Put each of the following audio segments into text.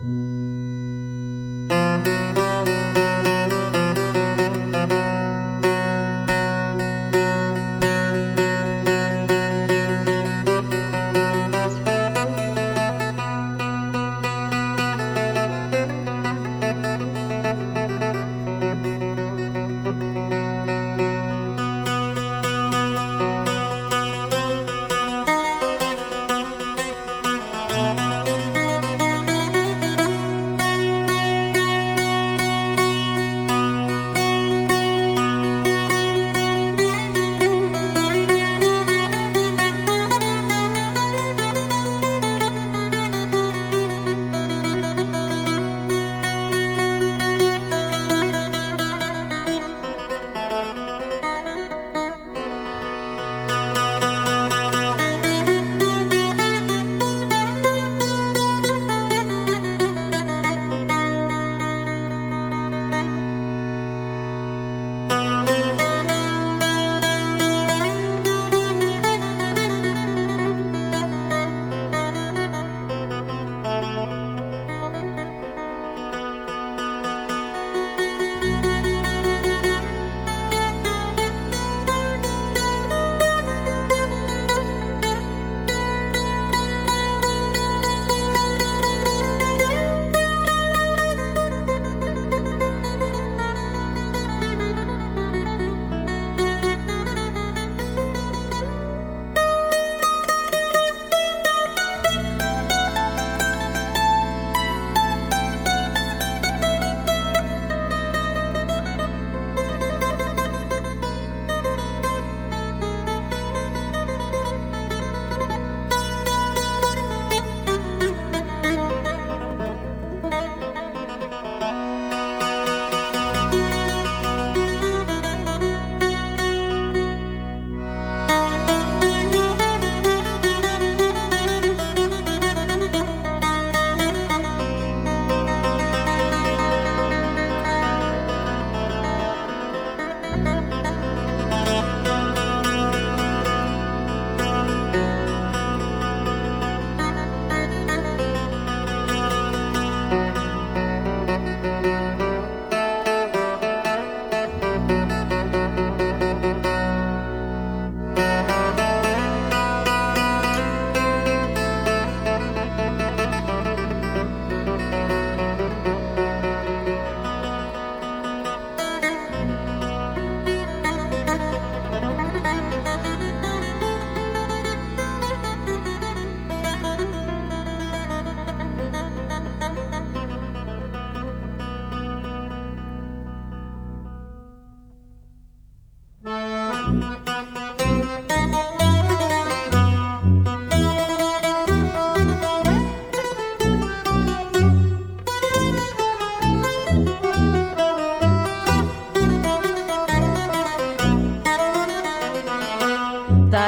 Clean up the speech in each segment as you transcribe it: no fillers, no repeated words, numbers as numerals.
Τα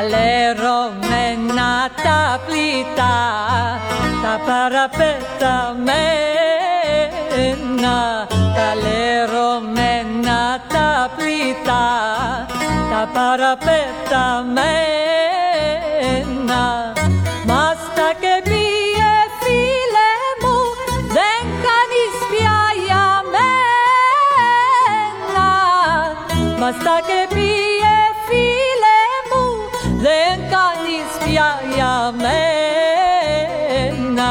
λερωμένα τα πλήτα, τα παραπεταμένα, τα λερωμένα τα πλήτα, τα παραπεταμένα. Μας τα και πήγε φίλε μου, δεν κάνεις πια για μένα. Μας τα και πήγε φίλε μου, δεν κάνεις πια για μένα.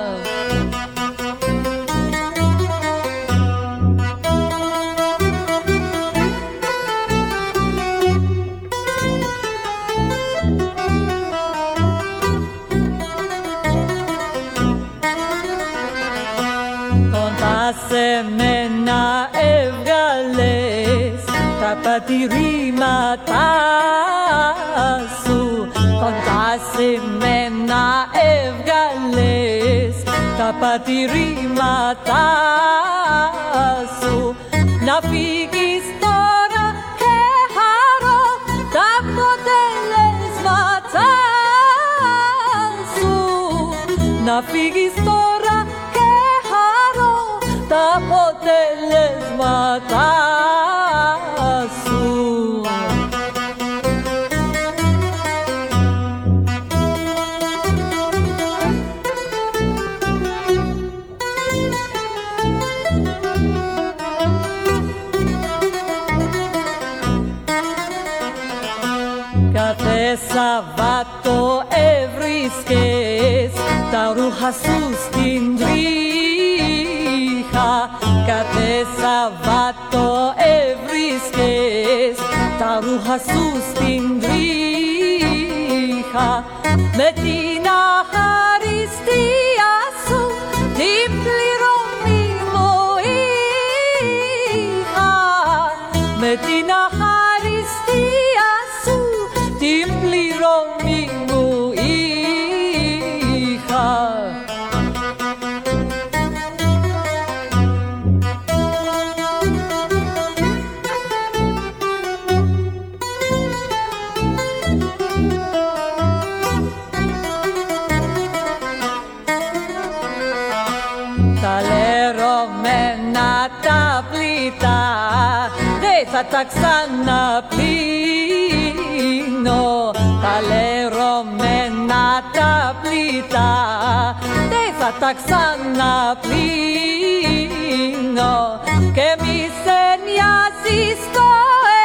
Κοντά σε μένα έβγαλες τα πατηρήματά σου, κοντά σε μένα έβγαλες τα πατηρήματά σου. Να φύγεις τώρα και χαρώ τα αποτελέσματά σου. Να φύγεις τώρα και χαρώ τα αποτελέσματά σου. Σαββάτο έβρισκες τα ρούχα σου στην τρίχα. Κάθε Σαββάτο έβρισκες τα ρούχα σου στην τρίχα. Με την αχαριστία σου την πληρωμή μου είχα. Με την αχαριστία σου την πληρωμή μου είχα. Τα λερωμένα τα πλήτα δεν θα τα ξαναπλύνω. Τα λερωμένα τα πλήτα δεν θα τα ξαναπλύνω. Και μη σε νοιάζεις το